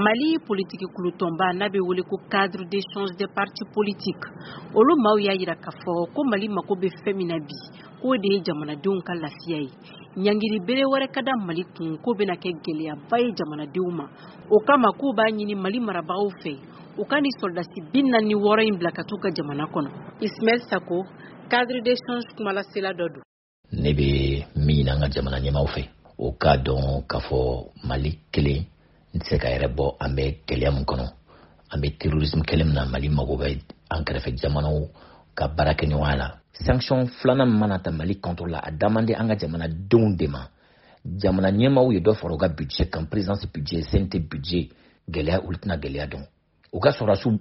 Mali politique kulutomba n'a be wele ko cadre d'échange des partis politiques. Olu maw ya yira ka fɔ ko Mali mako be femina bi ko de jamanadenw ka lafiya ye. Nyangiri bere wɛrɛ ka da Mali kun ko bena kɛ gɛlɛya ba ye jamanadenw ma. O kama ko b'a ɲini Mali marabagaw fɛ u ka ni soldasi 46 in bila ka t'u ka jamana kɔnɔ. Ismail Sako, cadre d'échange kumalasela dɔ don. Ne be min an ka jamana ɲɛmaw fɛ o ka dɔn k'a fɔ Mali kelen n tɛ se ka yɛrɛ bɔ an bɛ gɛlɛya min kɔnɔ an bɛ terrorisme kɛlɛ min na Mali mago bɛ an kɛrɛfɛ jamanaw ka baara kɛ ɲɔgɔn la. Sanction filanan min mana ta Mali contre la a demandé an ka jamanadenw de ma jamana ɲɛmaw ye dɔ fara u ka budget kan présidence budget CNT budget gɛlɛya olu tɛna gɛlɛya dɔn u ka sɔrɔdasiw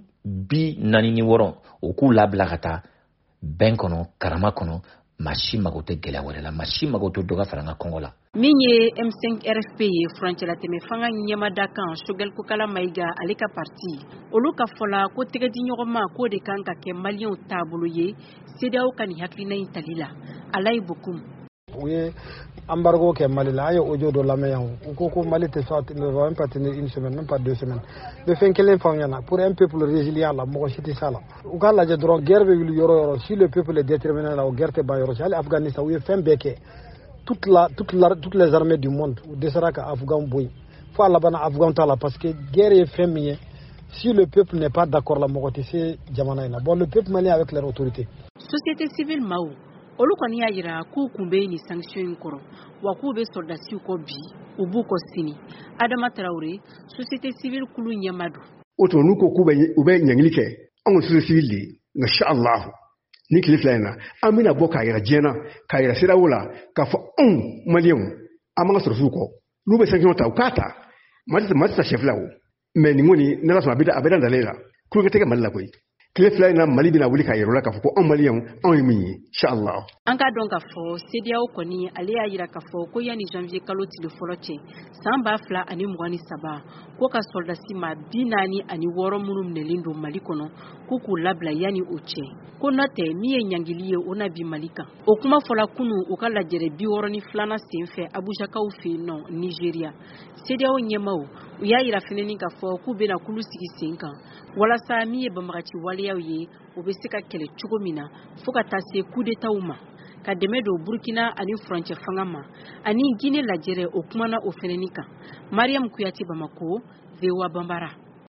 46 u k'u labila ka taa bɛn kɔnɔ karama kɔnɔ machine mago tɛ gɛlɛya wɛrɛ la machine mago tɛ dɔ ka fara an ka kɔngɔ la. Min ye M5 RFP ye furancɛla tɛmɛ fanga ɲɛmada kan Choguel Kokala Maïga ale ka parti olu ka fɔla ko tɛgɛdi ɲɔgɔn ma ko de kan ka kɛ maliyɛnw taabolo ye CEDEAO ka nin hakilina in tali la Alayi Bokoum. U ye embargo kɛ Mali la an ye audio dɔ lamɛn yan u ko Mali tɛ sɔn ne va même pas tenir une semaine même pas 2 semaines bɛ fɛn kelen fɔ ɲɛna pour un peuple résilient la mɔgɔ si tɛ s'a la u ka lajɛ dɔrɔn guerre bɛ wuli yɔrɔ yɔrɔ si le peuple est déterminé la o guerre tɛ ban yɔrɔ si hali Afghanistan u ye fɛn bɛɛ kɛ toutes les armées du monde u dɛsɛra ka Afghan bɔ yen fo a labanna Afghan t'a la parce que guerre ye fɛn min ye si le peuple n'est pas d'accord la mɔgɔ tɛ se jamana in na bon le peuple malien avec leur autorité. Société civile maw olu kɔni y'a yira k'u kun bɛ ni sanction in kɔrɔ wa k'u bɛ soldasiw kɔ bi u b'u kɔ sini Adama Traoré société civile kulu ɲɛma don. O to n'u ko k'u bɛ ɲɛngili kɛ anw société civile de insha Allah ni tile fila in na an bɛna bɔ k'a yira diɲɛ na k'a yira siraw la k'a fɔ anw maliyɛnw an b'an ka sɔrɔsiw kɔ n'u bɛ sanction ta u k'a ta Mali tɛ chef la o mais nin kɔni n'ala sɔnna a bɛ dalen la kulonkɛ tɛ kɛ Mali la koyi. Tile fila in na Mali bɛna wuli k'a yira la k'a fɔ ko anw maliyɛnw anw ye min ye insha Allah. An ka dɔn k'a fɔ CEDEAO kɔni ale y'a yira k'a fɔ ko yanni janvier kalo tile fɔlɔ cɛ san 2023 ko ka soldasi ma 46 minnu minɛlen don Mali kɔnɔ k'u k'u labila yanni o cɛ ko n'o tɛ min ye ɲangili ye o na bi Mali kan o kuma fɔla kunun u ka lajɛrɛ 62 sen fɛ Abujakaw fɛ yen nɔ Nigeria CEDEAO ɲɛmaw u y'a yira fɛnɛ k'a fɔ k'u bɛna kulu sigi sen kan walasa min ye banbagaci waleyaw ye u bɛ se ka kɛlɛ cogo min na fo ka taa se coup d'état ma ka dɛmɛ don Burkina ani furancɛ fanga ma ani Guinée lajɛrɛ o kumana o fɛnɛ kan Mariam Kuyate Bamako VOA Bambara.